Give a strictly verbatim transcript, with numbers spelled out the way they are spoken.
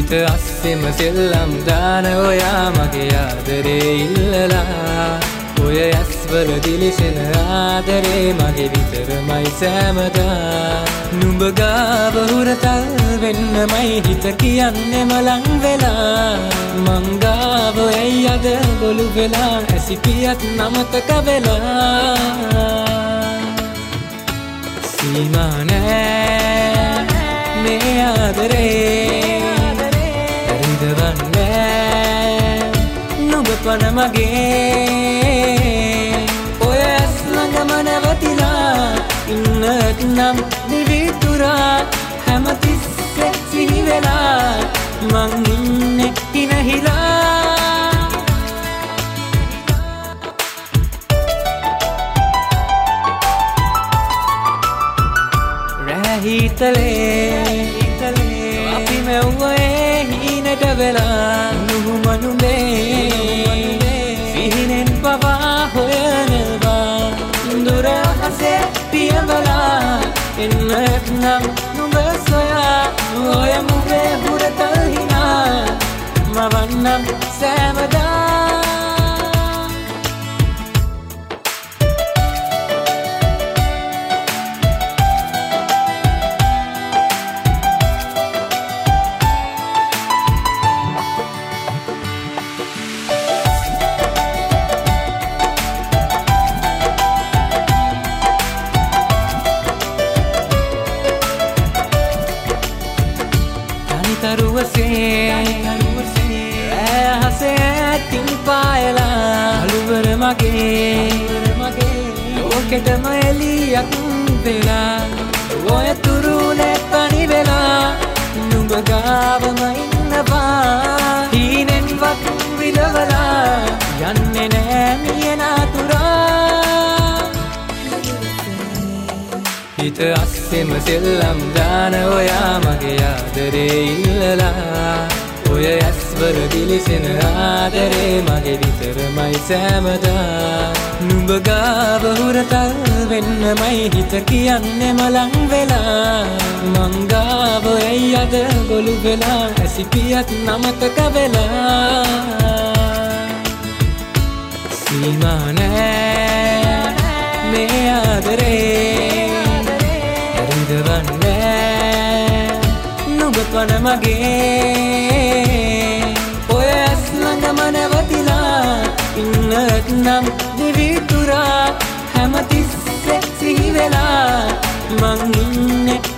හිත අස්සෙම සෙල්ලම් දාන ඔයා මගේ ආදරේ ඉල්ලලා ඔය ඇස්වල දිලිසෙන ආදරේ මගේ විතරමයි සෑමදා නුඹ ගාව හුරතල් වෙන්නමයි හිත කියන්නේ මලං වෙලා මං ගාව ඇයි අද ගොළු වෙලා ඇසිපියත් නමතක වෙලා සීමා නෑ මේ ආදරේ රිදවන්නේ නුඹ පන මගේ ඔය ඇස් ළඟම නැවතිලා ඉන්නත් නම් දිවිතුරා හැමතිස්සෙ සිහි වෙලා මං ඉන්නේ හිනහිලා රැහිතලේ අපි මෙව්වේ හීනට වෙලා නුහුමනුනේ සිහිනෙන් පවා හොයනවා දුර හසේ පියවලා එන්නත් නම් නුඹ සොයා ඔය මුවේ හුරතල් හිනා මවන්නම් සෑමදා තරුවසේ ඇහසේ තින් පායලා අලුවර මගේ ලෝකෙටම එලියක් වෙලා ඔය තුරුලේ පණි වෙලා නුඹ ගාවම ඉන්නවා හීනෙන්වත් විලවලා යන්නේ නෑ මියනාතුරා හිත අස්සෙම සෙල්ලම් දාන ඔයා මගේ ආදරේ ඉල්ලලා ඔය ඇස්වල දිලිසෙන ආදරේ මගේ විතරමයි සෑමදා නුඹ ගාව හුරතල් වෙන්නමයි හිත කියන්නේ මලං වෙලා මං ගාව ඇයි අද ගොළු වෙලා ඇසිපියත් නමතක වෙලා සීමා නෑ මේ ආදරේ රිදවන්නේ නුඹ පන මගේ ඔය ඇස් ළඟම නැවතිලා ඉන්නත් නම් දිවිතුරා හැමතිස්සෙ සිහි වෙලා මං ඉන්නේ